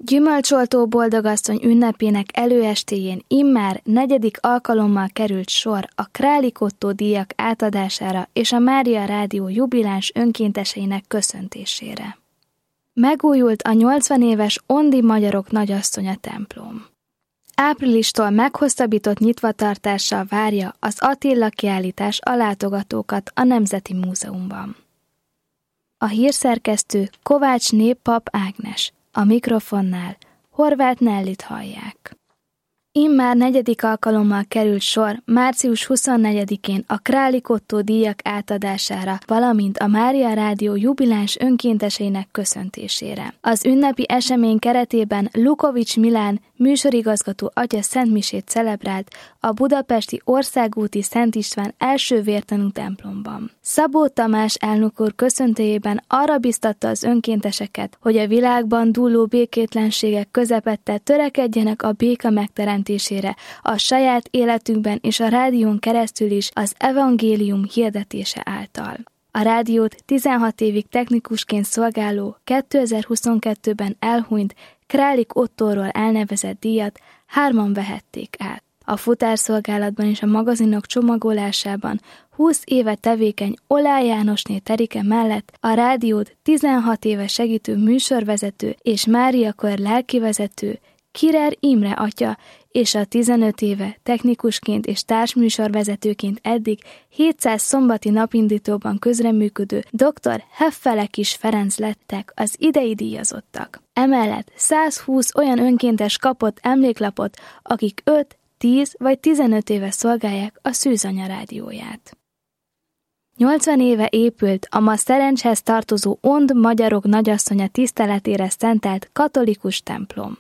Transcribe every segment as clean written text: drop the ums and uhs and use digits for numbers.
Gyümölcsoltó boldogasszony ünnepének előestéjén immár 4. alkalommal került sor a Králik Ottó díjak átadására és a Mária Rádió jubiláns önkénteseinek köszöntésére. Megújult a 80 éves Ondi Magyarok Nagyasszonya templom. Áprilistól meghosszabbított nyitvatartással várja az Attila kiállítás a látogatókat a Nemzeti Múzeumban. A hírszerkesztő Kovácsné Pap Ágnes, a mikrofonnál Horváth Nellit hallják. Immár 4. alkalommal került sor március 24-én a Králik Ottó díjak átadására, valamint a Mária Rádió jubiláns önkénteseinek köszöntésére. Az ünnepi esemény keretében Lukovics Milán műsorigazgató atya szentmisét celebrált a budapesti Országúti Szent István első vértanú templomban. Szabó Tamás elnök úr köszöntőjében arra biztatta az önkénteseket, hogy a világban dúló békétlenségek közepette törekedjenek a béka megteremtésére, a saját életükben és a rádión keresztül is az evangélium hirdetése által. A rádiót 16 évig technikusként szolgáló 2022-ben elhunyt Králik Ottóról elnevezett díjat 3 vehették át. A futárszolgálatban és a magazinok csomagolásában 20 éve tevékeny Oláh Jánosné Terike mellett a rádiót 16 éve segítő műsorvezető és Máriakör lelkivezető Kirer Imre atya és a 15 éve technikusként és társműsorvezetőként eddig 700 szombati napindítóban közreműködő dr. Heffelekis Ferenc lettek az idei díjazottak. Emellett 120 olyan önkéntes kapott emléklapot, akik 5, 10 vagy 15 éve szolgálják a Szűzanya rádióját. 80 éve épült a ma Szerencshez tartozó Ond Magyarok Nagyasszonya tiszteletére szentelt katolikus templom.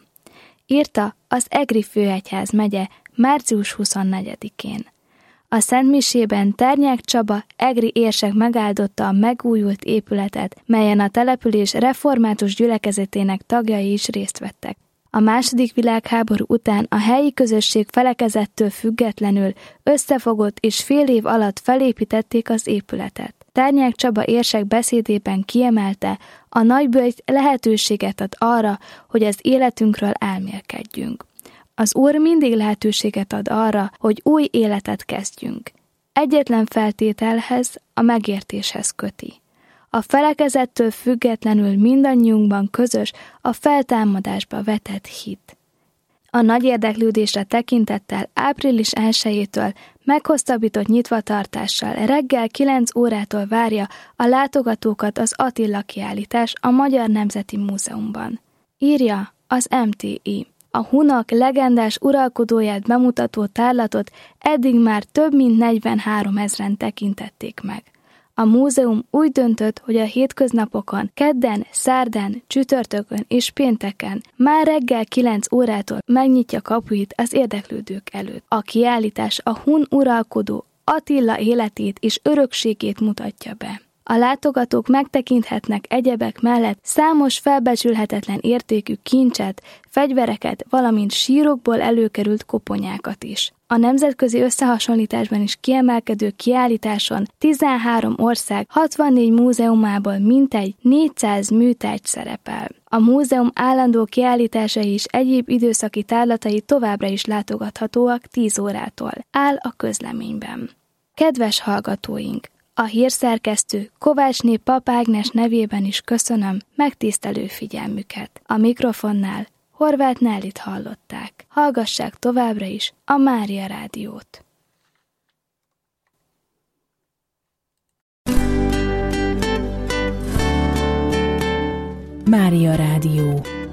Írta az Egri Főegyház megye március 24-én. A szentmisében Ternyák Csaba egri érsek megáldotta a megújult épületet, melyen a település református gyülekezetének tagjai is részt vettek. A II. Világháború után a helyi közösség felekezettől függetlenül összefogott és fél év alatt felépítették az épületet. Ternyák Csaba érsek beszédében kiemelte, a nagyböjt lehetőséget ad arra, hogy az életünkről elmélkedjünk. Az Úr mindig lehetőséget ad arra, hogy új életet kezdjünk. Egyetlen feltételhez, a megértéshez köti. A felekezettől függetlenül mindannyiunkban közös a feltámadásba vetett hit. A nagy érdeklődésre tekintettel április 1-től meghosszabbított nyitvatartással reggel 9 órától várja a látogatókat az Attila kiállítás a Magyar Nemzeti Múzeumban. Írja az MTI. A hunok legendás uralkodóját bemutató tárlatot eddig már több mint 43 000-en tekintették meg. A múzeum úgy döntött, hogy a hétköznapokon, kedden, szerdán, csütörtökön és pénteken már reggel 9 órától megnyitja kapuit az érdeklődők előtt. A kiállítás a hun uralkodó Attila életét és örökségét mutatja be. A látogatók megtekinthetnek egyebek mellett számos felbecsülhetetlen értékű kincset, fegyvereket, valamint sírokból előkerült koponyákat is. A nemzetközi összehasonlításban is kiemelkedő kiállításon 13 ország 64 múzeumából mintegy 400 műtárgy szerepel. A múzeum állandó kiállításai és egyéb időszaki tárlatai továbbra is látogathatóak 10 órától, áll a közleményben. Kedves hallgatóink! A hírszerkesztő Kovácsné Pap Ágnes nevében is köszönöm megtisztelő figyelmüket. A mikrofonnál Horváth Nellit hallották. Hallgassák továbbra is a Mária Rádiót. Mária Rádió.